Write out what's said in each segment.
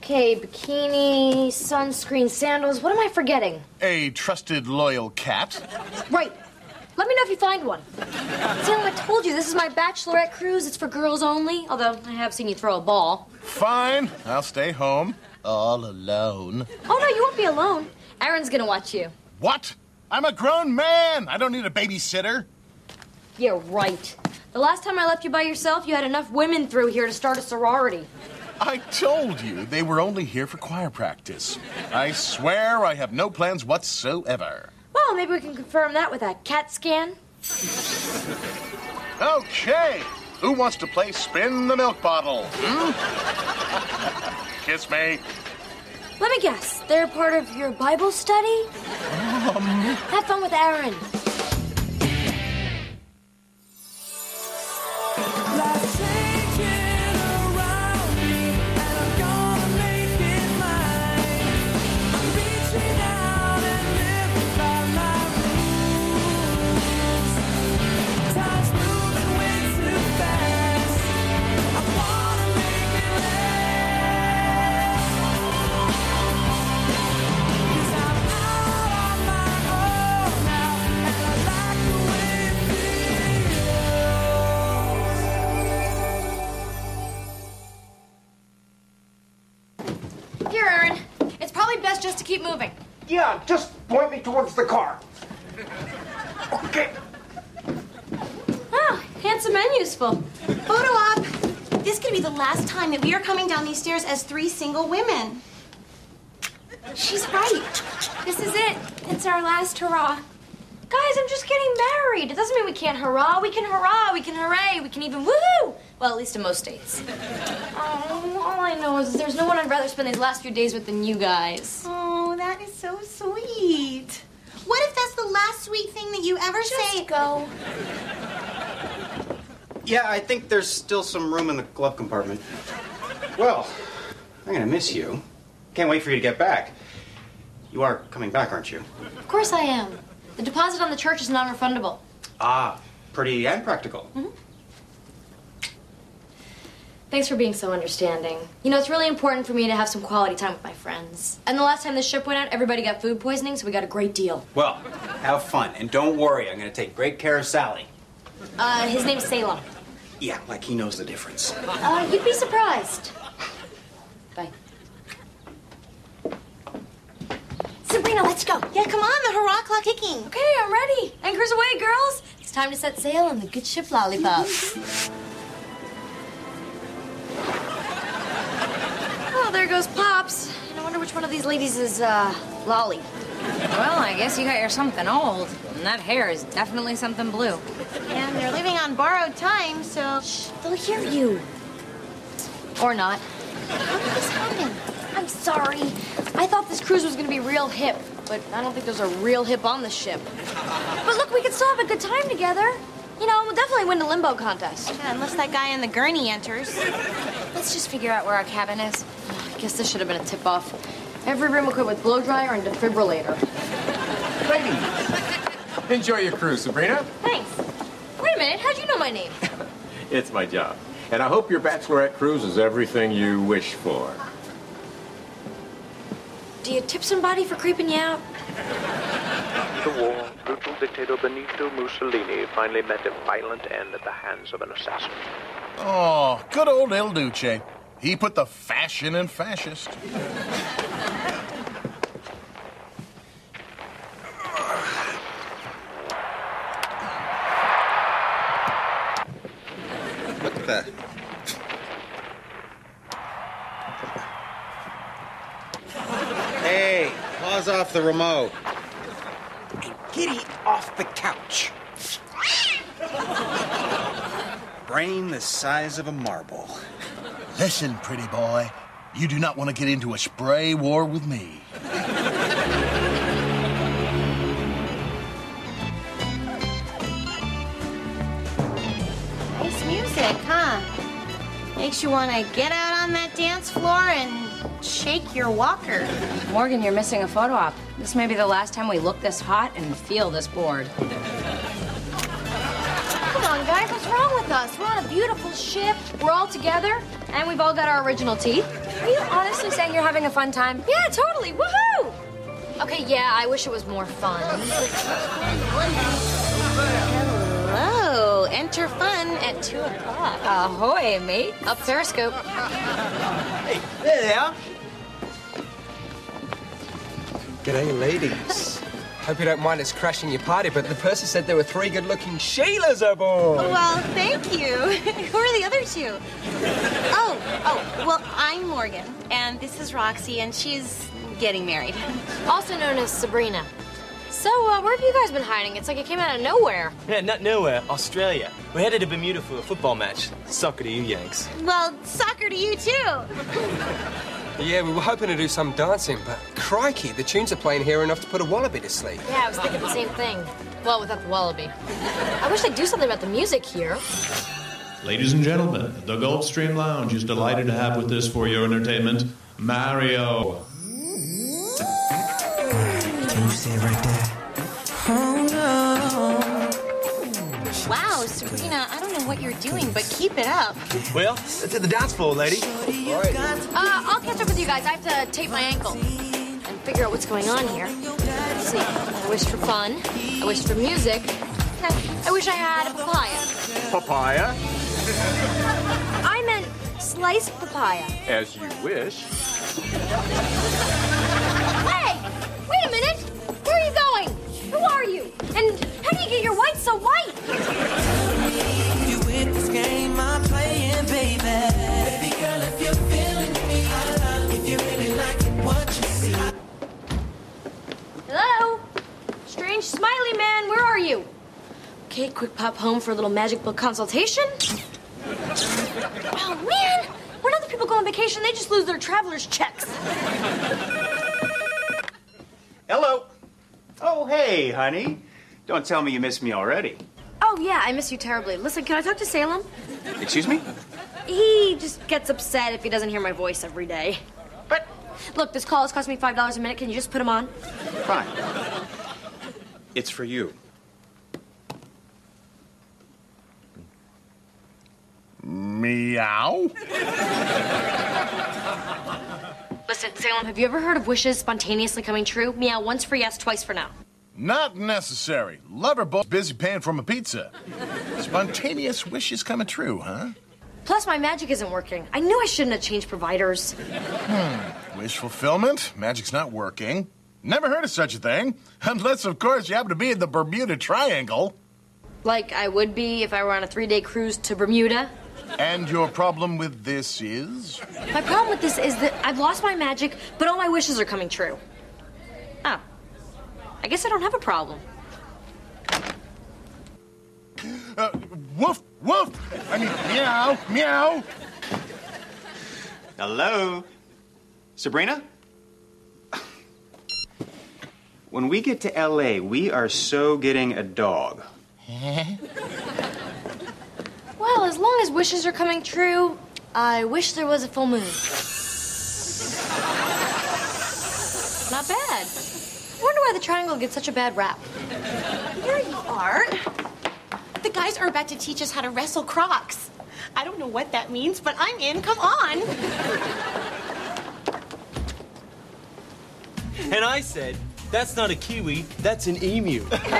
Okay, bikini, sunscreen, sandals. What am I forgetting? A trusted, loyal cat. Right. Let me know if you find one. Salem, I told you, this is my bachelorette cruise. It's for girls only, although I have seen you throw a ball. Fine. I'll stay home. All alone. Oh, no, you won't be alone. Aaron's gonna watch you. What? I'm a grown man. I don't need a babysitter. Yeah, right. The last time I left you by yourself, you had enough women through here to start a sorority. I told you they were only here for choir practice. I swear I have no plans whatsoever. Well, maybe we can confirm that with a CAT scan. Okay. Who wants to play spin the milk bottle? Kiss me. Let me guess. They're part of your Bible study? Have fun with Aaron. Here, Aaron. It's probably best just to keep moving. Yeah, just point me towards the car. Okay. Oh, handsome and useful. Photo op. This could be the last time that we are coming down these stairs as 3 single women. She's right. This is it. It's our last hurrah. Guys, I'm just getting married. It doesn't mean we can't hurrah. We can hurrah. We can hooray. We can even woohoo. Well, at least in most states. Oh, all I know is there's no one I'd rather spend these last few days with than you guys. Oh, that is so sweet. What if that's the last sweet thing that you ever say? Just go. Yeah, I think there's still some room in the glove compartment. Well, I'm gonna miss you. Can't wait for you to get back. You are coming back, aren't you? Of course I am. The deposit on the church is non-refundable. Ah, pretty and practical. Mm-hmm. Thanks for being so understanding. You know, it's really important for me to have some quality time with my friends. And the last time the ship went out, everybody got food poisoning, so we got a great deal. Well, have fun, and don't worry, I'm gonna take great care of Sally. His name's Salem. Yeah, like he knows the difference. You'd be surprised. Bye. Sabrina, let's go. Yeah, come on, the hurrah clock ticking. Okay, I'm ready. Anchors away, girls. It's time to set sail on the good ship Lollipop. Oh, there goes Pops. And I wonder which one of these ladies is, Lolly. Well, I guess you got your something old. And that hair is definitely something blue. And they're living on borrowed time, so... Shh, they'll hear you. Or not. How did this happen? I'm sorry. I thought this cruise was gonna be real hip, but I don't think there's a real hip on the ship. But look, we could still have a good time together. You know, we'll definitely win the limbo contest. Yeah, unless that guy in the gurney enters. Let's just figure out where our cabin is. I guess this should have been a tip-off. Every room equipped with blow dryer and defibrillator. Ladies, enjoy your cruise, Sabrina. Thanks. Wait a minute, how'd you know my name? It's my job. And I hope your bachelorette cruise is everything you wish for. Do you tip somebody for creeping you out? The war, brutal dictator Benito Mussolini finally met a violent end at the hands of an assassin. Oh, good old El Duce. He put the fashion in fascist. Look at that. Hey, paws off the remote. And giddy off the couch. Brain the size of a marble. Listen, pretty boy. You do not want to get into a spray war with me. Nice music, huh? Makes you want to get out on that dance floor and shake your walker. Morgan, you're missing a photo op. This may be the last time we look this hot and feel this bored. Come on, guys, what's wrong with us? We're on a beautiful ship. We're all together. And we've all got our original teeth. Are you honestly saying you're having a fun time? Yeah, totally. Woohoo! Okay, yeah, I wish it was more fun. Hello. Enter fun at 2 o'clock. Ahoy, mate. Up Periscope. Hey, there they are. G'day, ladies. Hope you don't mind us crashing your party, but the purser said there were 3 good-looking Sheilas aboard. Well, thank you. Who are the other 2? Well, I'm Morgan, and this is Roxy, and she's getting married. Also known as Sabrina. So, where have you guys been hiding? It's like it came out of nowhere. Yeah, not nowhere. Australia. We're headed to Bermuda for a football match. Soccer to you, Yanks. Well, soccer to you, too. Yeah, we were hoping to do some dancing, but crikey, the tunes are playing here enough to put a wallaby to sleep. Yeah, I was thinking the same thing. Well, without the wallaby. I wish they'd do something about the music here. Ladies and gentlemen, the Gulfstream Lounge is delighted to have with us for your entertainment, Mario. Can you say it right there? Oh, no. Wow, Sabrina, I don't know what you're doing, but keep it up. Well, let's hit the dance floor, lady. All right. I'll catch up with you guys. I have to tape my ankle and figure out what's going on here. Let's see. I wished for fun. I wished for music. I wish I had a papaya. Papaya? I meant sliced papaya. As you wish. Hey! Wait a minute! Where are you going? Who are you? And how do you get your white so white? You with this game I'm playing, baby. Baby girl, if you're feeling me, if you really like it, what you see. Hello? Strange smiley man, where are you? Okay, quick pop home for a little magic book consultation. Oh, man! When other people go on vacation, they just lose their traveler's checks. Hello. Oh, hey, honey. Don't tell me you missed me already. Oh, yeah, I miss you terribly. Listen, can I talk to Salem? Excuse me? He just gets upset if he doesn't hear my voice every day. But Look, this call has cost me $5 a minute. Can you just put him on? fine. It's for you. Meow? Listen, Salem, have you ever heard of wishes spontaneously coming true? Meow once for yes, twice for no. Not necessary. Lover both busy paying for my pizza. Spontaneous wishes coming true, huh? Plus, my magic isn't working. I knew I shouldn't have changed providers. Wish fulfillment? Magic's not working. Never heard of such a thing. Unless, of course, you happen to be in the Bermuda Triangle. Like I would be if I were on a 3-day cruise to Bermuda. And your problem with this is? My problem with this is that I've lost my magic, but all my wishes are coming true. Oh. I guess I don't have a problem. Woof, woof! I mean, meow, meow! Hello? Sabrina? When we get to L.A., we are so getting a dog. Well, as long as wishes are coming true, I wish there was a full moon. Not bad. I wonder why the triangle gets such a bad rap. Here you are. The guys are about to teach us how to wrestle crocs. I don't know what that means, but I'm in. Come on. And I said, that's not a kiwi, that's an emu.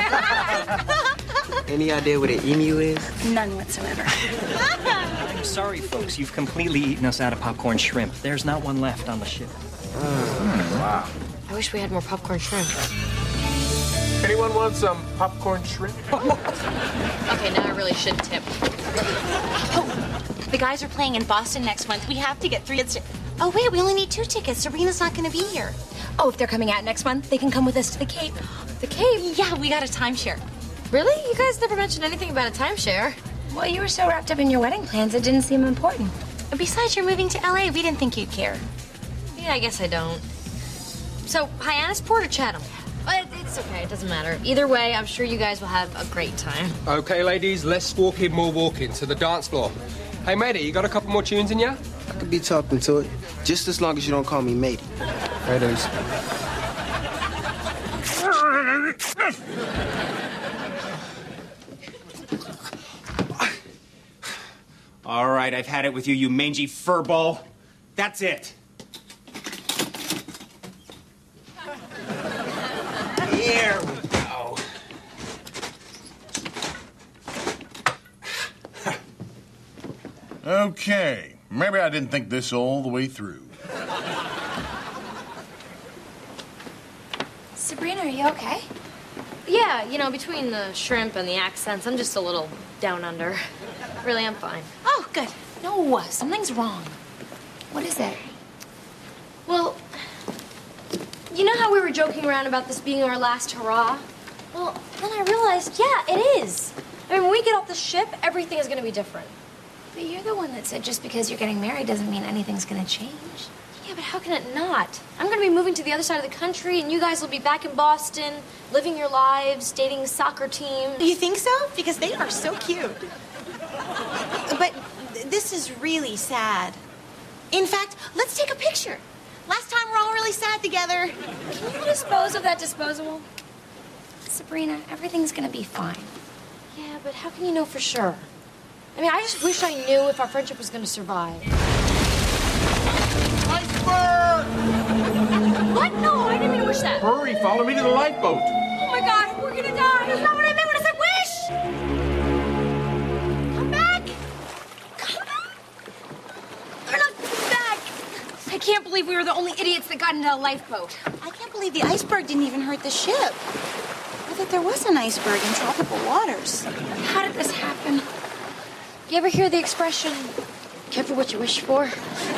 Any idea what an emu is? None whatsoever. I'm sorry, folks. You've completely eaten us out of popcorn shrimp. There's not one left on the ship. Wow. I wish we had more popcorn shrimp. Anyone want some popcorn shrimp? Okay, now I really should tip. Oh, the guys are playing in Boston next month. We have to get 3 tickets. Oh, wait, we only need 2 tickets. Sabrina's not going to be here. Oh, if they're coming out next month, they can come with us to the Cape. The Cape? Yeah, we got a timeshare. Really? You guys never mentioned anything about a timeshare. Well, you were so wrapped up in your wedding plans, it didn't seem important. Besides, you're moving to L.A. We didn't think you'd care. Yeah, I guess I don't. So, Hyannisport or Chatham? It's okay, it doesn't matter. Either way, I'm sure you guys will have a great time. Okay, ladies, less walking, more walking to the dance floor. Hey, matey, you got a couple more tunes in ya? I could be talking to it, just as long as you don't call me matey. Right, dudes. All right, I've had it with you, you mangy furball. That's it. Here we go. Okay, maybe I didn't think this all the way through. Sabrina, are you okay? Yeah, you know, between the shrimp and the accents, I'm just a little down under. Really, I'm fine. Oh, good. No, something's wrong. What is it? Well, you know how we were joking around about this being our last hurrah? Well, then I realized, yeah, it is. I mean, when we get off the ship, everything is going to be different. But you're the one that said just because you're getting married doesn't mean anything's gonna change. Yeah, but how can it not? I'm going to be moving to the other side of the country, and you guys will be back in Boston, living your lives, dating soccer teams. Do you think so? Because they are so cute. But this is really sad. In fact, let's take a picture. Last time we're all really sad together. Can you dispose of that disposable? Sabrina, everything's gonna be fine. Yeah, but how can you know for sure? I mean, I just wish I knew if our friendship was going to survive. Iceberg! What? No, I didn't mean to wish that. Hurry, follow me to the lifeboat. Oh my God, we're gonna die. That's not what I meant when I said wish. Come back. Come back. They're not coming back. I can't believe we were the only idiots that got into a lifeboat. I can't believe the iceberg didn't even hurt the ship. Or that there was an iceberg in tropical waters. How did this happen? You ever hear the expression, careful what you wish for?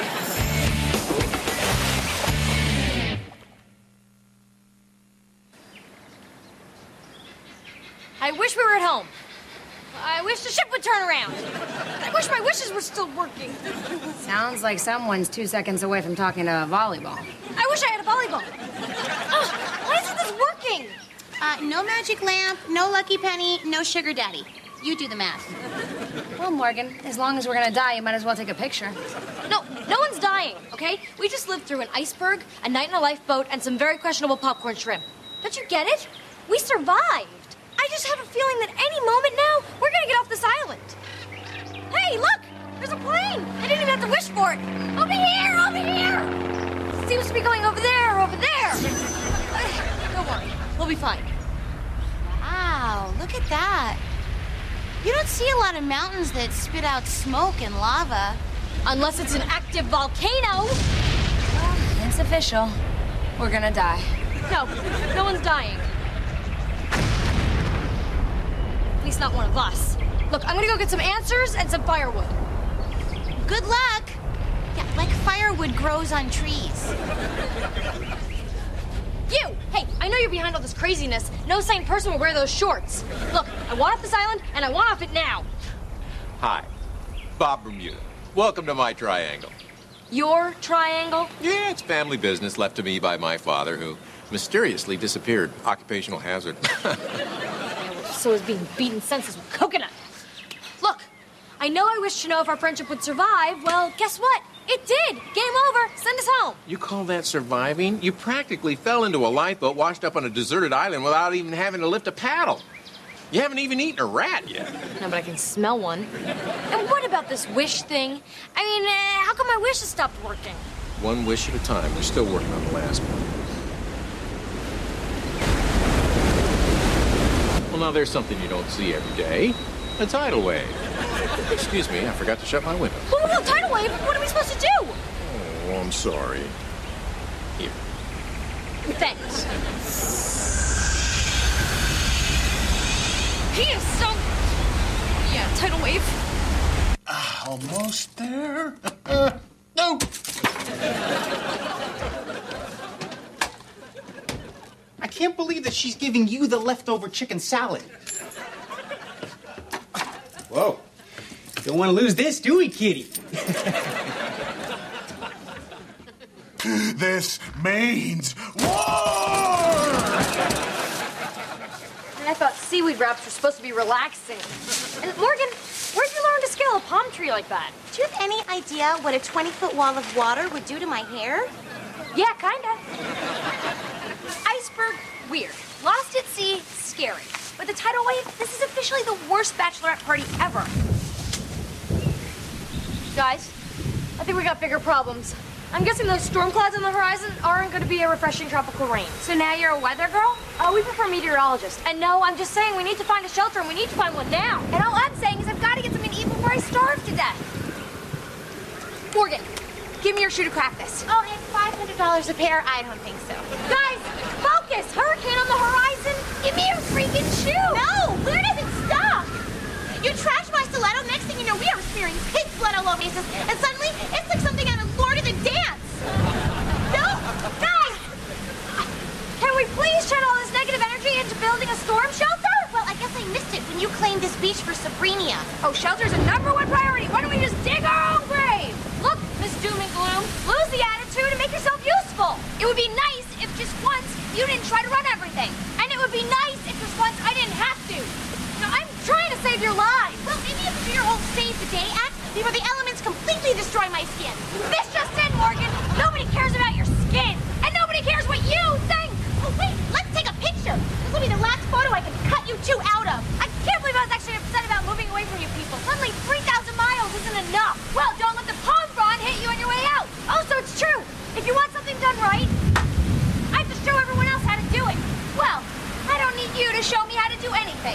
I wish we were at home. I wish the ship would turn around. I wish my wishes were still working. Sounds like someone's 2 seconds away from talking to volleyball. I wish I had a volleyball. Oh, why isn't this working? No magic lamp, no lucky penny, no sugar daddy. You do the math. Well, Morgan, as long as we're gonna die, you might as well take a picture. No one's dying, okay? We just lived through an iceberg, a night in a lifeboat, and some very questionable popcorn shrimp. Don't you get it? We survived. I just have a feeling that any moment now, we're gonna get off this island. Hey, look! There's a plane! I didn't even have to wish for it. Over here! Over here! Seems to be going over there, over there. Don't worry. We'll be fine. Wow, look at that. You don't see a lot of mountains that spit out smoke and lava. Unless it's an active volcano. It's official. We're gonna die. No one's dying. At least not one of us. Look, I'm gonna go get some answers and some firewood. Good luck. Yeah, like firewood grows on trees. You! Hey, I know you're behind all this craziness. No sane person will wear those shorts. Look, I want off this island, and I want off it now. Hi, Bob Bermuda. Welcome to my triangle. Your triangle? Yeah, it's family business left to me by my father, who mysteriously disappeared. Occupational hazard. So is being beaten senseless with coconut. Look, I know I wish to know if our friendship would survive. Well, guess what? It did. Game over. Send us home. You call that surviving? You practically fell into a lifeboat washed up on a deserted island without even having to lift a paddle. You haven't even eaten a rat yet. No, but I can smell one. And what about this wish thing? I mean, how come my wish has stopped working? One wish at a time. We're still working on the last one. Well, now there's something you don't see every day. A tidal wave. Excuse me, I forgot to shut my window. Well, no, tidal wave. What are we supposed to do? Oh, I'm sorry. Here. Thanks. He is so... Yeah, tidal wave. Almost there. No! I can't believe that she's giving you the leftover chicken salad. Whoa. Don't want to lose this, do we, kitty? This means war! I thought seaweed wraps were supposed to be relaxing. And Morgan, where'd you learn to scale a palm tree like that? Do you have any idea what a 20-foot wall of water would do to my hair? Yeah, kinda. Iceberg, weird. Lost at sea, scary. With a tidal wave, this is officially the worst bachelorette party ever. Guys, I think we got bigger problems. I'm guessing those storm clouds on the horizon aren't going to be a refreshing tropical rain. So now you're a weather girl? We prefer meteorologists. And no, I'm just saying we need to find a shelter, and we need to find one now. And all I'm saying is I've got to get something to eat before I starve to death. Morgan, give me your shoe to crack this. Oh, it's $500 a pair? I don't think so. Guys, focus! Hurricane on the horizon! Give me your freaking shoe! No! Where does it stop? You trashed my stiletto. Next thing you know, we are smearing pig's blood all over faces. And suddenly, it's like something out of Lord of the Dance. No! Guys! Can we please channel all this negative energy into building a storm shelter? Well, I guess I missed it when you claimed this beach for Sabrina. Oh, shelter's a #1 priority. Why don't we just dig our own grave? Look, Miss Doom and Gloom, lose the attitude and make yourself useful. It would be nice if just once you didn't try to run everything. And it would be nice if just once I didn't have to. Now, I'm trying to save your lives. Well, maybe if you do your whole save the day act before the elements completely destroy my skin. This just in, Morgan. Nobody cares about your skin. And nobody cares what you think. Oh, wait, let's take a picture. This will be the last photo I can cut you two out of. I can't believe I was actually upset about moving away from you people. Suddenly, 3,000 miles isn't enough. Well, don't let the palm frond hit you on your way out. Also, it's true. If you want something done right, I have to show everyone else how to do it. Well, I don't need you to show me how to do anything.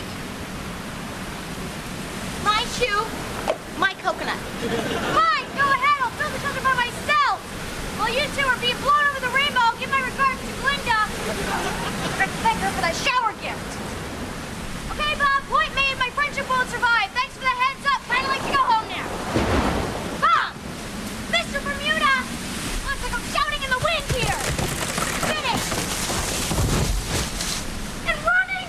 My shoe, my coconut. Fine, go ahead. I'll build the shelter by myself. While you two are being blown over the rainbow, give my regards to Glinda. Thank her for that shower gift. Okay, Bob, point made. My friendship won't survive. Thanks for the heads up. I'd like to go home now. Bob! Mr. Bermuda! Looks like I'm shouting in the wind here. Finish! And running!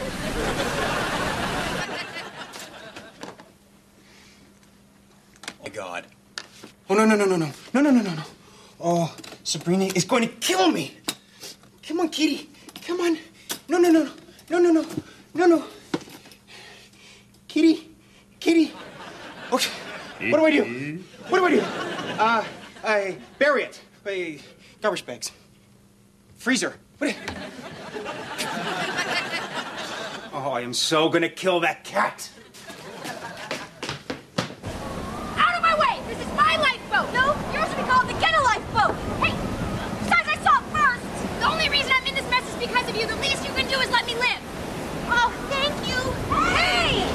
Oh, God. Oh, no, no, no, no, no. No, no, no, no, no. Oh, Sabrina is going to kill me. Come on, Kitty. Come on. No, no, no, no, no, no, no, no. Kitty, Kitty. Okay. What do I do? What do I do? I bury it. Garbage bags. Freezer. What? Oh, I am so gonna kill that cat. Out of my way! This is my lifeboat! No, yours would be called the Get a Lifeboat! Hey! Besides, I saw it first! The only reason I'm in this mess is because of you. The least you can do is let me live! Oh, thank you! Hey!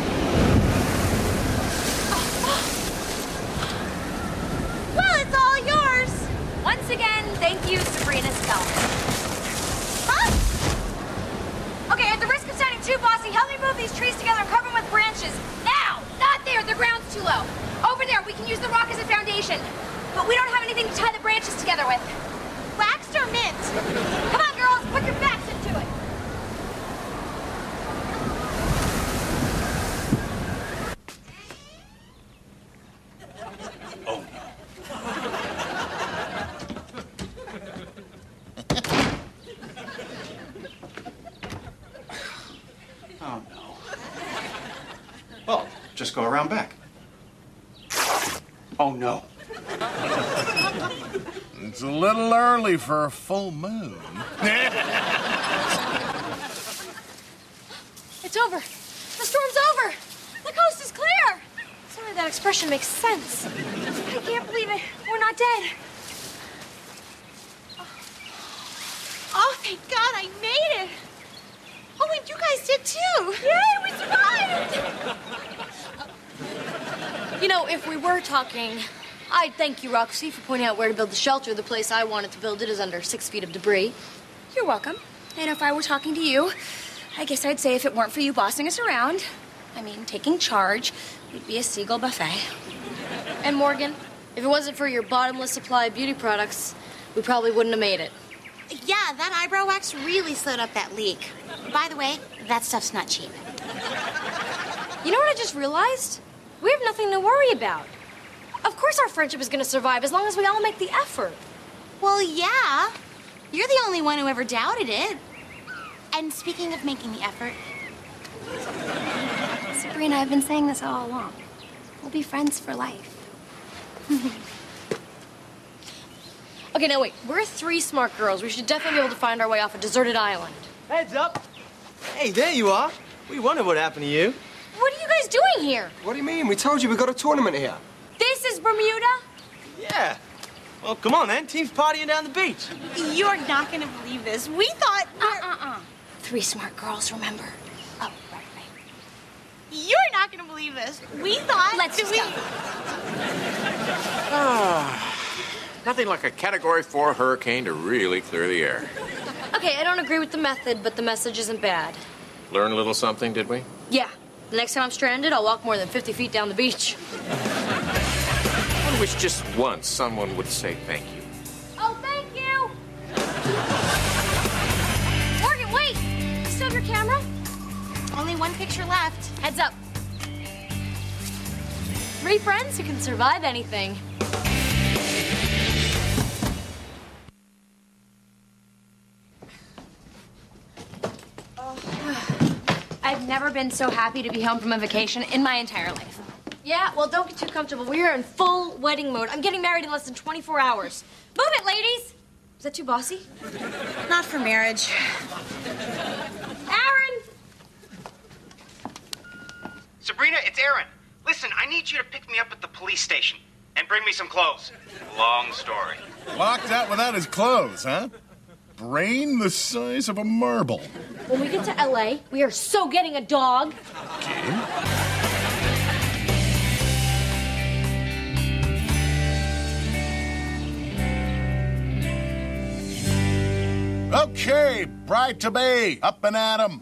Well, it's all yours! Once again, thank you, Sabrina Spellman. Huh? Okay, at the risk of sounding too bossy, help me move these trees together and cover them with branches. Now! Not there, the ground's too low. Over there, we can use the rock as a foundation. But we don't have anything to tie the branches together with. Waxed or mint? Come on, girls, put your backs into it. Oh, no. Oh, no. Well, just go around back. Oh, no. It's a little early for a full moon. It's over. The storm's over. The coast is clear. Sorry, that expression makes sense. I can't believe it. We're not dead. Oh, thank God I made it! Oh, and you guys did too! Yay, we survived! You know, if we were talking, I'd thank you, Roxy, for pointing out where to build the shelter. The place I wanted to build it is under 6 feet of debris. You're welcome. And if I were talking to you, I guess I'd say if it weren't for you bossing us around, I mean, taking charge, we'd be a seagull buffet. And Morgan, if it wasn't for your bottomless supply of beauty products, we probably wouldn't have made it. Yeah, that eyebrow wax really slowed up that leak. By the way, that stuff's not cheap. You know what I just realized? We have nothing to worry about. Of course our friendship is going to survive as long as we all make the effort. Well, yeah. You're the only one who ever doubted it. And speaking of making the effort... Sabrina, I've been saying this all along. We'll be friends for life. Okay, now wait. We're 3 smart girls. We should definitely be able to find our way off a deserted island. Heads up. Hey, there you are. We wondered what happened to you. What are you guys doing here? What do you mean? We told you we got a tournament here. This is Bermuda? Yeah. Well, come on, then. Team's partying down the beach. You're not gonna believe this. We thought... 3 smart girls, remember? Oh, right. You're not gonna believe this. We thought... Let's just go. Nothing like a Category 4 hurricane to really clear the air. Okay, I don't agree with the method, but the message isn't bad. Learn a little something, did we? Yeah. The next time I'm stranded, I'll walk more than 50 feet down the beach. I wish just once someone would say thank you. Oh, thank you! Morgan, wait! You still have your camera? Only one picture left. Heads up. 3 friends who can survive anything. I've never been so happy to be home from a vacation in my entire life. Yeah, well, don't get too comfortable. We are in full wedding mode. I'm getting married in less than 24 hours. Move it, ladies! Is that too bossy? Not for marriage. Aaron! Sabrina, it's Aaron. Listen, I need you to pick me up at the police station and bring me some clothes. Long story. Locked out without his clothes, huh? Brain the size of a marble. When we get to L.A., we are so getting a dog. Okay, bride-to-be, up and at 'em.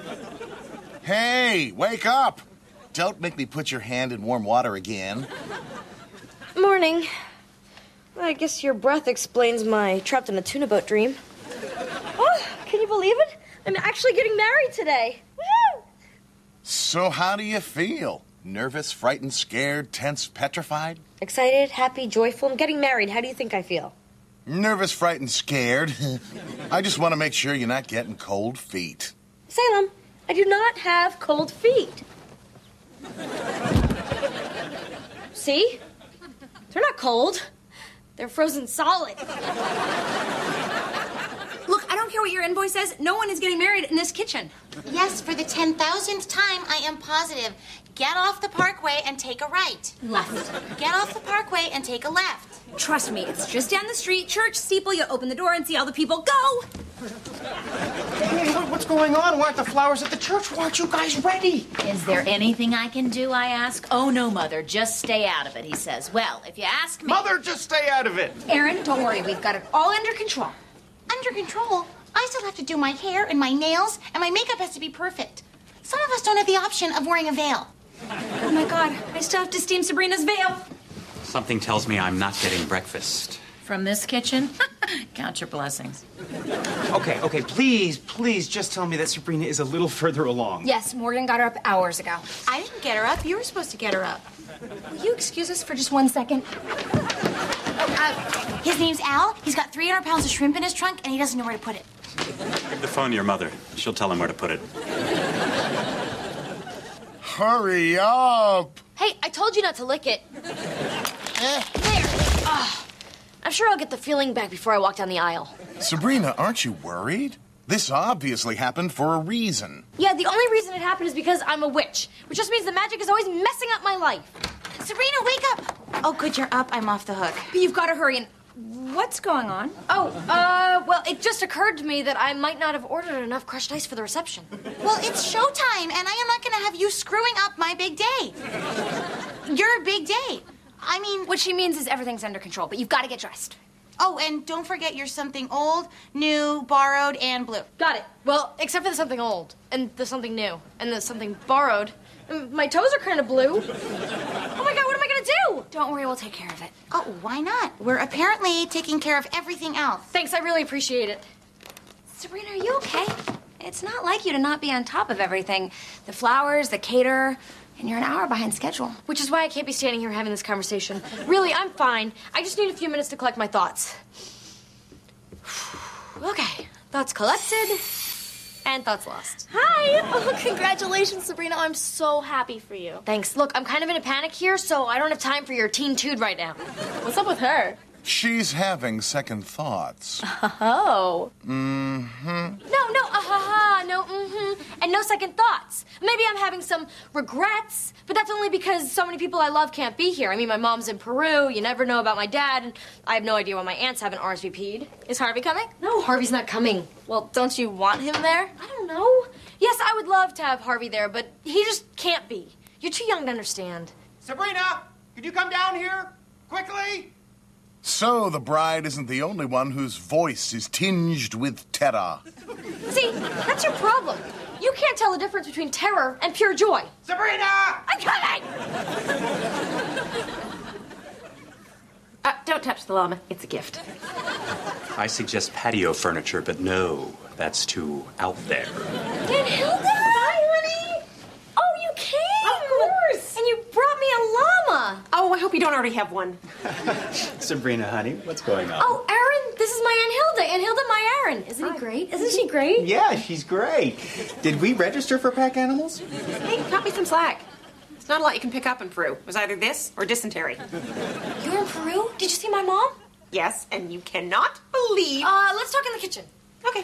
Hey, wake up. Don't make me put your hand in warm water again. Morning. I guess your breath explains my trapped in a tuna boat dream. Oh, can you believe it? I'm actually getting married today. Woo! So how do you feel? Nervous, frightened, scared, tense, petrified? Excited, happy, joyful. I'm getting married. How do you think I feel? Nervous, frightened, scared. I just want to make sure you're not getting cold feet. Salem, I do not have cold feet. See? They're not cold. They're frozen solid. Look, I don't care what your invoice says. No one is getting married in this kitchen. Yes, for the 10,000th time, I am positive. Get off the parkway and take a right. Left. Get off the parkway and take a left. Trust me, it's just down the street, church steeple. You open the door and see all the people. Go! Hey, what's going on? Why aren't the flowers at the church? Why aren't you guys ready? Is there anything I can do, I ask? Oh, no, Mother, just stay out of it, he says. Well, if you ask me... Mother, just stay out of it. Aaron, don't worry. We've got it all under control. Under control? I still have to do my hair and my nails, and my makeup has to be perfect. Some of us don't have the option of wearing a veil. Oh, my God. I still have to steam Sabrina's veil. Something tells me I'm not getting breakfast. From this kitchen? Count your blessings. Okay, please just tell me that Sabrina is a little further along. Yes, Morgan got her up hours ago. I didn't get her up. You were supposed to get her up. Will you excuse us for just 1 second? His name's Al. He's got 300 pounds of shrimp in his trunk, and he doesn't know where to put it. Give the phone to your mother. She'll tell him where to put it. Hurry up! Hey, I told you not to lick it. There. I'm sure I'll get the feeling back before I walk down the aisle. Sabrina, aren't you worried? This obviously happened for a reason. Yeah, the only reason it happened is because I'm a witch, which just means the magic is always messing up my life. Sabrina, wake up! Oh, good, you're up. I'm off the hook. But you've got to hurry. And what's going on? Oh, well, it just occurred to me that I might not have ordered enough crushed ice for the reception. Well, it's showtime, and I am not going to have you screwing up my big day. Your big day. I mean... What she means is everything's under control, but you've got to get dressed. Oh, and don't forget you're something old, new, borrowed, and blue. Got it. Well, except for the something old, and the something new, and the something borrowed. My toes are kind of blue. Oh, my God, what am I going to do? Don't worry, we'll take care of it. Oh, why not? We're apparently taking care of everything else. Thanks, I really appreciate it. Sabrina, are you okay? It's not like you to not be on top of everything. The flowers, the caterer, and you're an hour behind schedule. Which is why I can't be standing here having this conversation. Really, I'm fine. I just need a few minutes to collect my thoughts. Okay, thoughts collected, and thoughts lost. Hi! Oh, congratulations, Sabrina. I'm so happy for you. Thanks. Look, I'm kind of in a panic here, so I don't have time for your teen tude right now. What's up with her? She's having second thoughts. Oh. Mm-hmm. No, no, and no second thoughts. Maybe I'm having some regrets, but that's only because so many people I love can't be here. I mean, my mom's in Peru, you never know about my dad, and I have no idea why my aunts haven't RSVP'd. Is Harvey coming? No, Harvey's not coming. Well, don't you want him there? I don't know. Yes, I would love to have Harvey there, but he just can't be. You're too young to understand. Sabrina, could you come down here? Quickly! So the bride isn't the only one whose voice is tinged with terror. See, that's your problem. You can't tell the difference between terror and pure joy. Sabrina! I'm coming! Don't touch the llama. It's a gift. I suggest patio furniture, but no, that's too out there. Aunt Hilda! Hi, honey! Oh, you came! Of course! And you brought me a llama! Oh, I hope you don't already have one. Sabrina, honey, what's going on? Oh, Aaron, this is my Aunt Hilda. Aunt Hilda, my Aaron. Isn't he great? Isn't she great? Yeah, she's great. Did we register for pack animals? Hey, cut me some slack. There's not a lot you can pick up in Peru. It was either this or dysentery. You were in Peru? Did you see my mom? Yes, and you cannot believe... Let's talk in the kitchen. Okay.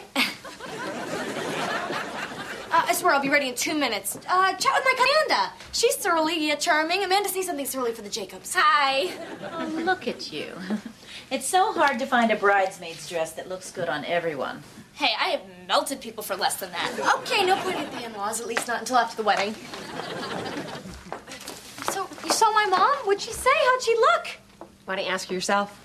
I swear I'll be ready in 2 minutes. Chat with my cousin Amanda. She's surly yet charming. Amanda sees something surly for the Jacobs. Hi. Oh, look at you. It's so hard to find a bridesmaid's dress that looks good on everyone. Hey, I have melted people for less than that. Okay, no point at the in-laws, at least not until after the wedding. So, you saw my mom? What'd she say? How'd she look? Why don't you ask her yourself?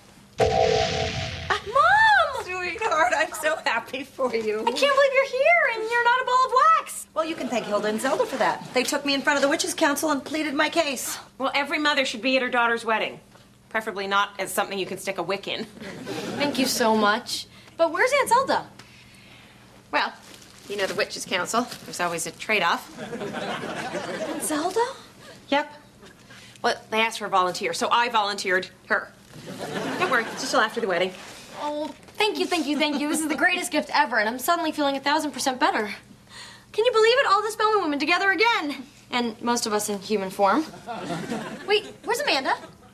Mom! Sweetheart, I'm so happy for you. I can't believe you're here and you're not a ball of wax. Well, you can thank Hilda and Zelda for that. They took me in front of the Witches' Council and pleaded my case. Well, every mother should be at her daughter's wedding. Preferably not as something you can stick a wick in. Thank you so much. But where's Aunt Zelda? Well, you know the Witches' Council. There's always a trade-off. Aunt Zelda? Yep. Well, they asked for a volunteer, so I volunteered her. Don't worry, it's just till after the wedding. Oh, thank you. This is the greatest gift ever, and I'm suddenly feeling 1,000% better. Can you believe it? All the Spellman women together again. And most of us in human form. Wait, where's Amanda?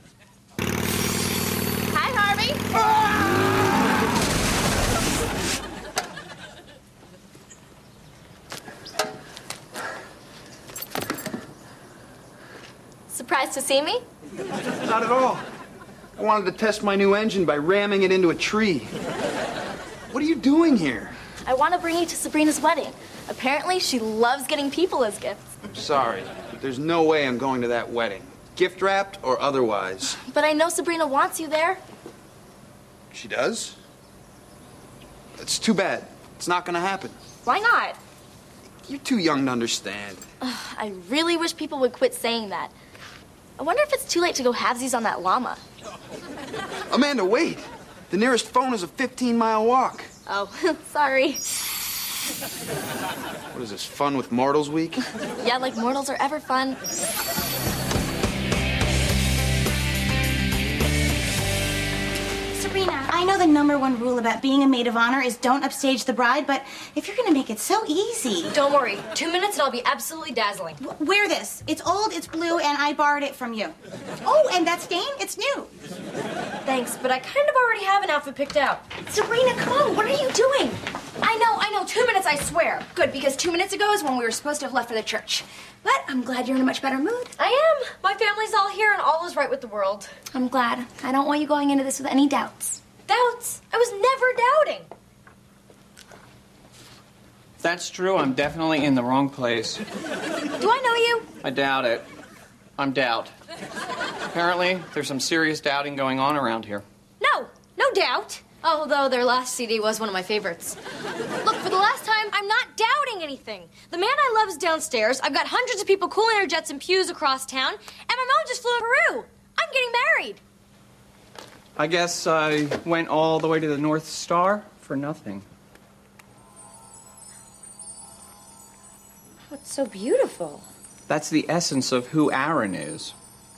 Hi, Harvey. Surprised to see me? Not at all. I wanted to test my new engine by ramming it into a tree. What are you doing here? I want to bring you to Sabrina's wedding. Apparently, she loves getting people as gifts. I'm sorry, but there's no way I'm going to that wedding. Gift wrapped or otherwise. But I know Sabrina wants you there. She does? It's too bad. It's not gonna happen. Why not? You're too young to understand. I really wish people would quit saying that. I wonder if it's too late to go halvesies on that llama. Amanda, wait! The nearest phone is a 15-mile walk. Oh, sorry. What is this, fun with Mortals Week? Yeah, like mortals are ever fun. Sabrina, I know the #1 rule about being a maid of honor is don't upstage the bride, but if you're gonna make it so easy... Don't worry. 2 minutes and I'll be absolutely dazzling. Wear this. It's old, it's blue, and I borrowed it from you. Oh, and that stain? It's new. Thanks, but I kind of already have an outfit picked out. Sabrina, come on. What are you doing? I know. 2 minutes, I swear. Good, because 2 minutes ago is when we were supposed to have left for the church. But I'm glad you're in a much better mood. I am. My family's all here and all is right with the world. I'm glad. I don't want you going into this with any doubts. Doubts? I was never doubting. If that's true, I'm definitely in the wrong place. Do I know you? I doubt it. I'm doubt. Apparently, there's some serious doubting going on around here. No doubt. Although their last CD was one of my favorites. Look, for the last time, I'm not doubting anything. The man I love is downstairs. I've got hundreds of people cooling their jets in pews across town. And my mom just flew to Peru. I'm getting married. I guess I went all the way to the North Star for nothing. Oh, it's so beautiful. That's the essence of who Aaron is.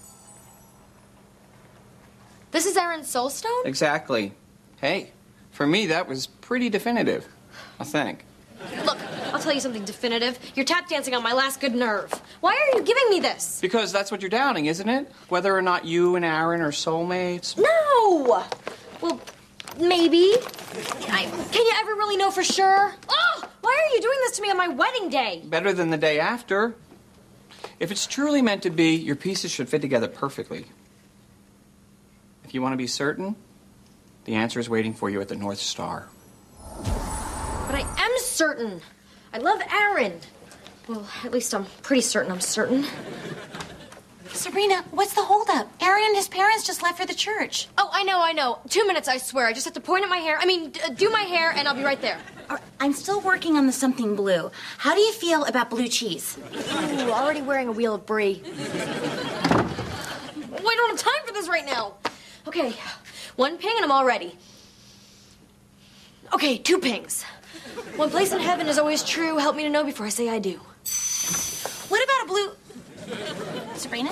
This is Aaron's soulstone? Exactly. Hey, for me, that was pretty definitive, I think. Look, I'll tell you something definitive. You're tap dancing on my last good nerve. Why are you giving me this? Because that's what you're doubting, isn't it? Whether or not you and Aaron are soulmates. No! Well, maybe. Can you ever really know for sure? Oh, why are you doing this to me on my wedding day? Better than the day after. If it's truly meant to be, your pieces should fit together perfectly. If you want to be certain, the answer is waiting for you at the North Star. But I am certain. I love Aaron. Well, at least I'm pretty certain I'm certain. Sabrina, what's the holdup? Aaron and his parents just left for the church. Oh, I know. 2 minutes, I swear. I just have to point at my hair. Do my hair, and I'll be right there. I'm still working on the something blue. How do you feel about blue cheese? Ooh, already wearing a wheel of brie. Well, I don't have time for this right now. Okay, 1 ping and I'm all ready. Okay, 2 pings. One place in heaven is always true. Help me to know before I say I do. What about a blue... Sabrina?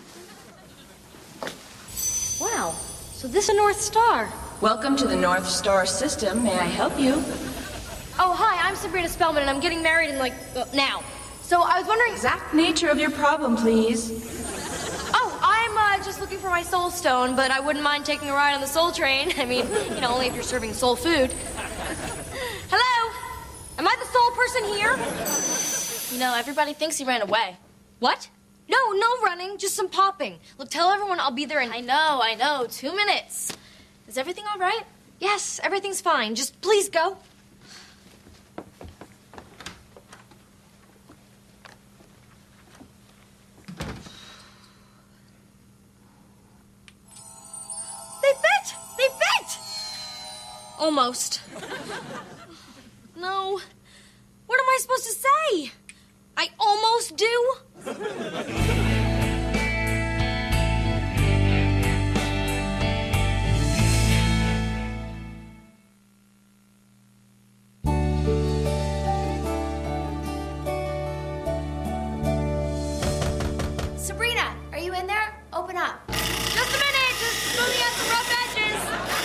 Wow, so this is a North Star. Welcome to the North Star system. May I help you? Oh, hi, I'm Sabrina Spellman, and I'm getting married in, now. So I was wondering... Exact nature of your problem, please. Oh, I'm just looking for my soul stone, but I wouldn't mind taking a ride on the soul train. Only if you're serving soul food. Hello? Am I the soul person here? Everybody thinks he ran away. What? No running, just some popping. Look, tell everyone I'll be there in... I know. 2 minutes. Is everything all right? Yes, everything's fine. Just please go. They fit! Almost. No. What am I supposed to say? I almost do? Sabrina, are you in there? Open up. Just a minute, just smoothing out some rough edges.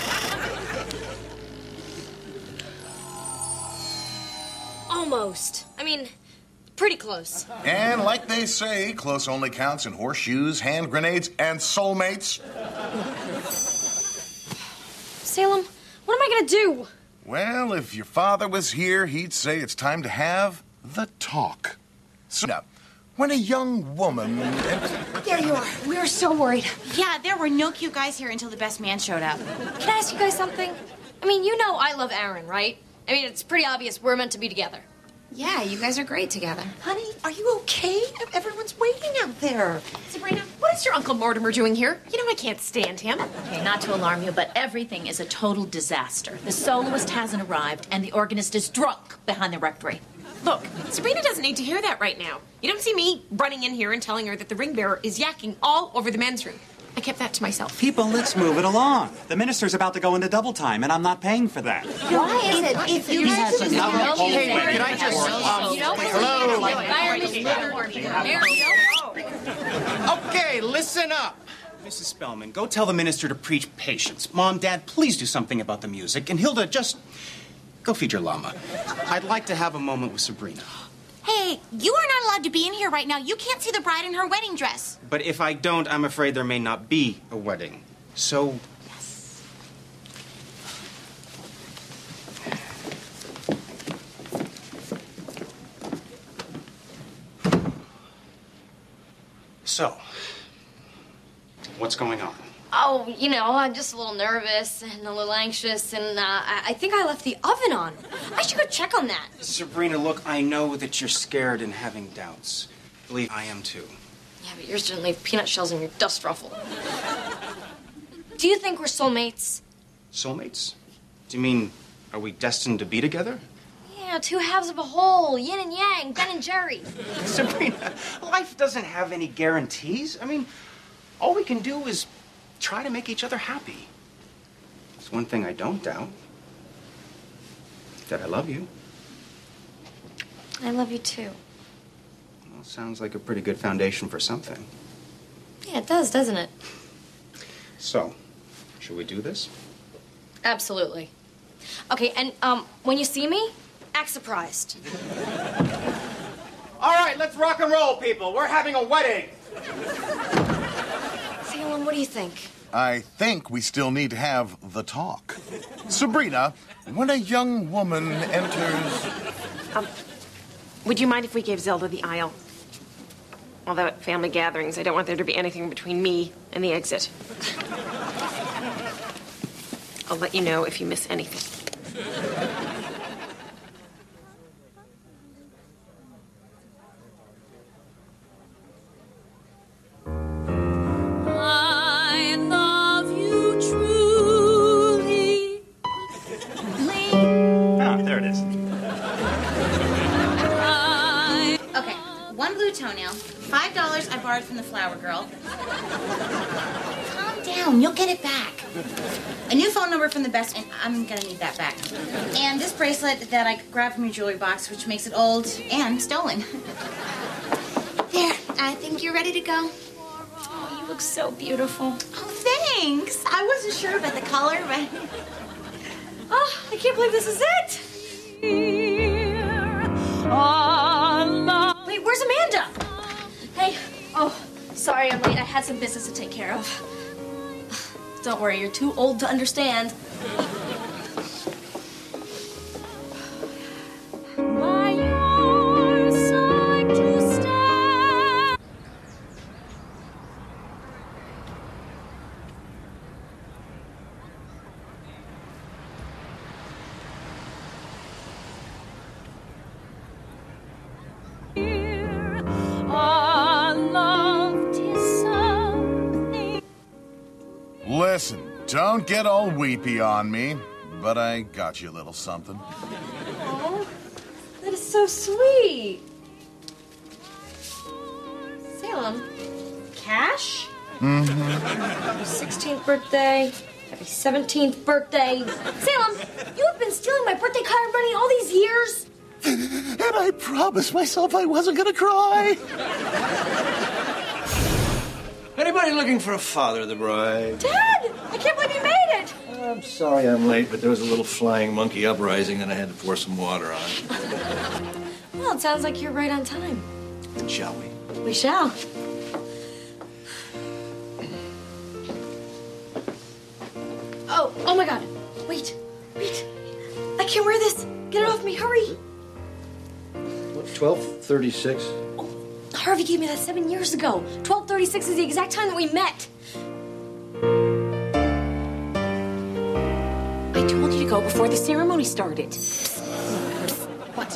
Almost. Pretty close. And like they say, close only counts in horseshoes, hand grenades, and soulmates. Salem, what am I gonna do? Well, if your father was here, he'd say it's time to have the talk. So now, when a young woman... There you are. We were so worried. Yeah, there were no cute guys here until the best man showed up. Can I ask you guys something? I love Aaron, right? It's pretty obvious we're meant to be together. Yeah, you guys are great together. Honey, are you okay? Everyone's waiting out there. Sabrina, what is your Uncle Mortimer doing here? I can't stand him. Okay, not to alarm you, but everything is a total disaster. The soloist hasn't arrived, and the organist is drunk behind the rectory. Look, Sabrina doesn't need to hear that right now. You don't see me running in here and telling her that the ring bearer is yakking all over the men's room. I kept that to myself. People, let's move it along. The minister's about to go into double time, and I'm not paying for that. Why is it? If you guys Can I just... Hello? Okay, listen up. Mrs. Spellman, go tell the minister to preach patience. Mom, Dad, please do something about the music. And Hilda, just go feed your llama. I'd like to have a moment with Sabrina. Hey, you are not allowed to be in here right now. You can't see the bride in her wedding dress. But if I don't, I'm afraid there may not be a wedding. So... Yes. So, what's going on? Oh, I'm just a little nervous and a little anxious, and I think I left the oven on. I should go check on that. Sabrina, look, I know that you're scared and having doubts. Believe I am too. Yeah, but yours didn't leave peanut shells in your dust ruffle. Do you think we're soulmates? Soulmates? Do you mean, are we destined to be together? Yeah, 2 halves of a whole, yin and yang, Ben and Jerry. Sabrina, life doesn't have any guarantees. All we can do is try to make each other happy. There's one thing I don't doubt. That I love you. I love you too. Well, sounds like a pretty good foundation for something. Yeah, it does, doesn't it? So, should we do this? Absolutely. Okay, and when you see me, act surprised. All right, let's rock and roll, people. We're having a wedding. Salem, what do you think? I think we still need to have the talk. Sabrina, when a young woman enters... Would you mind if we gave Zelda the aisle? Although at family gatherings, I don't want there to be anything between me and the exit. I'll let you know if you miss anything. I love you truly. Ah, there it is. Okay, 1 blue toenail, $5 I borrowed from the flower girl. Calm down, you'll get it back. A new phone number from the best, and I'm gonna need that back. And this bracelet that I grabbed from your jewelry box, which makes it old and stolen. There, I think you're ready to go. Oh, you look so beautiful. Oh, thanks. I wasn't sure about the color, but... Oh, I can't believe this is it. Wait, where's Amanda? Hey, oh, sorry I'm late. I had some business to take care of. Don't worry, you're too old to understand. By your side to stand. Our love is something. Listen, don't get all weepy on me, but I got you a little something. Oh, that is so sweet. Salem, cash? Happy 16th birthday. Happy 17th birthday. Salem, you have been stealing my birthday card money all these years. And I promised myself I wasn't gonna cry. Anybody looking for a father of the bride? Dad, I can't believe you made it. I'm sorry I'm late, but there was a little flying monkey uprising and I had to pour some water on. Well, it sounds like you're right on time. Shall we? We shall. Oh my God. Wait. I can't wear this. Get it off me, hurry. What, 12:36? Harvey gave me that 7 years ago. 12:36 is the exact time that we met. I told you to go before the ceremony started. What?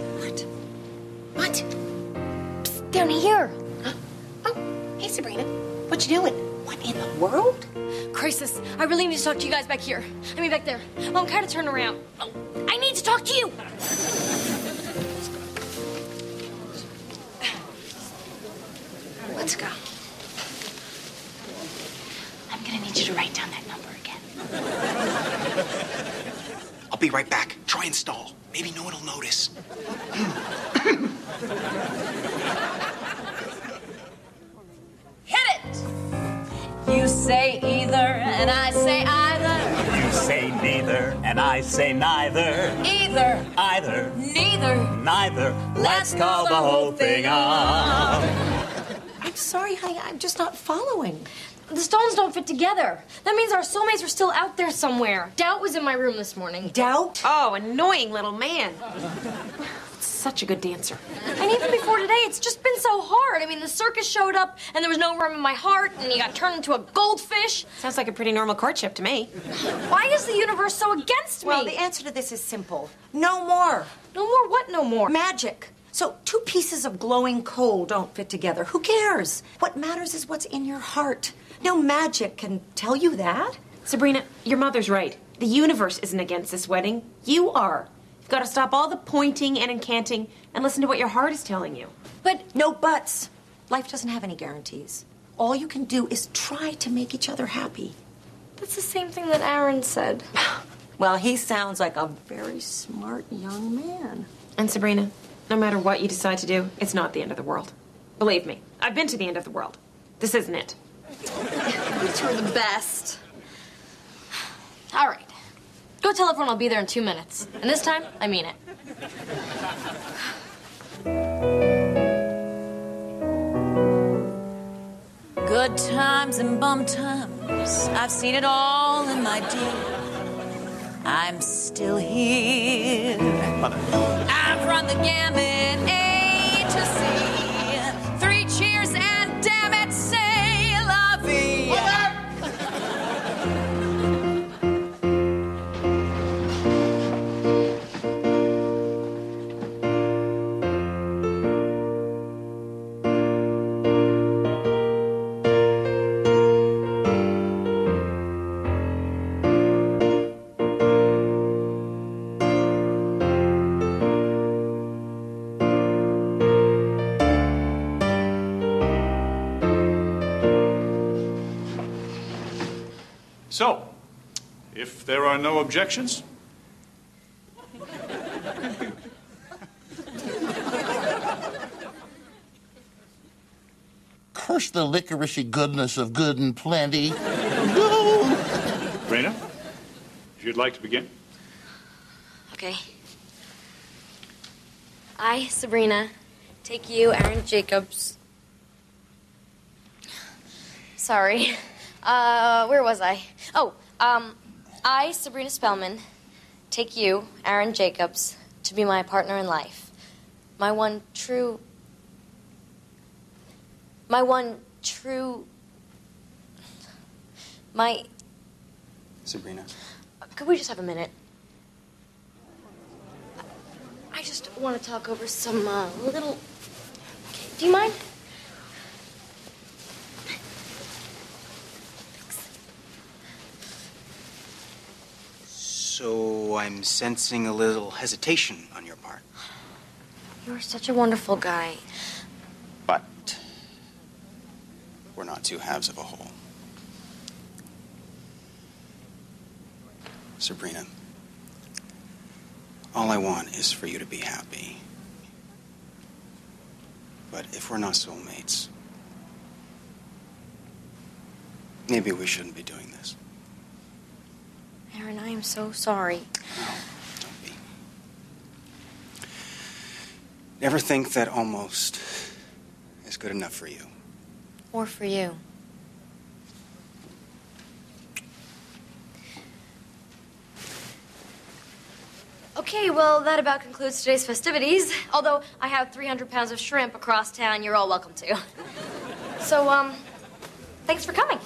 Down here. Oh, hey, Sabrina. What you doing? What in the world? Crisis. I really need to talk to you guys back here. I mean, back there. Mom, kind of turn around. Oh, I need to talk to you. Let's go. I'm gonna need you to write down that number again. I'll be right back. Try and stall. Maybe no one will notice. Hit it! You say either, and I say either. You say neither, and I say neither. Either. Either. Neither. Neither. Let's call the whole thing off. I'm sorry, honey. I'm just not following. The stones don't fit together. That means our soulmates are still out there somewhere. Doubt was in my room this morning. Doubt? Oh, annoying little man. Such a good dancer. And even before today, it's just been so hard. I mean, the circus showed up, and there was no room in my heart, and he got turned into a goldfish. Sounds like a pretty normal courtship to me. Why is the universe so against me? Well, the answer to this is simple. No more. No more what no more? Magic. So 2 pieces of glowing coal don't fit together. Who cares? What matters is what's in your heart. No magic can tell you that. Sabrina, your mother's right. The universe isn't against this wedding. You are. You've got to stop all the pointing and incanting and listen to what your heart is telling you. But no buts. Life doesn't have any guarantees. All you can do is try to make each other happy. That's the same thing that Aaron said. Well, he sounds like a very smart young man. And Sabrina, no matter what you decide to do, it's not the end of the world. Believe me, I've been to the end of the world. This isn't it. You two are the best. All right. Go tell everyone I'll be there in 2 minutes. And this time, I mean it. Good times and bum times. years, I've seen it all, and my dear, I'm still here. I've run the gamut, A to Z. 3 cheers and damn it, say la vie. So, if there are no objections, Curse the licoricey goodness of good and plenty. Go! Raina, if you'd like to begin. Okay. I, Sabrina, take you, Aaron Jacobs. Sorry. Where was I? Oh, I, Sabrina Spellman, take you, Aaron Jacobs, to be my partner in life. My one true... Sabrina. Could we just have a minute? I just want to talk over some, little... Okay, do you mind? So I'm sensing a little hesitation on your part. You're such a wonderful guy. But we're not two halves of a whole. Sabrina, all I want is for you to be happy. But if we're not soulmates, maybe we shouldn't be doing this. Aaron, I am so sorry. Never think that almost is good enough for you. Or for you. Okay, well, that about concludes today's festivities. Although I have 300 pounds of shrimp across town, you're all welcome to. So, thanks for coming.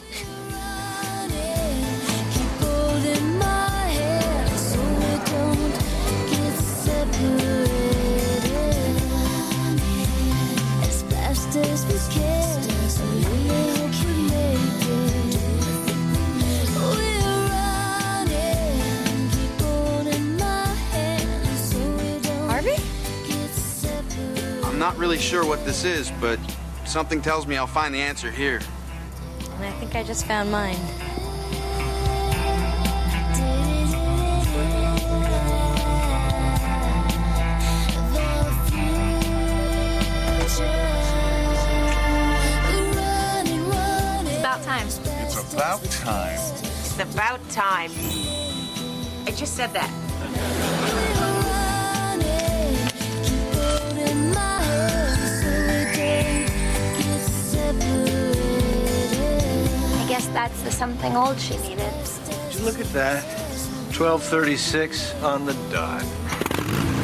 Harvey? I'm not really sure what this is, but something tells me I'll find the answer here. And I think I just found mine. It's about time. It's about time. I just said that. I guess that's the something old she needed. Would you look at that? 12:36 on the dot.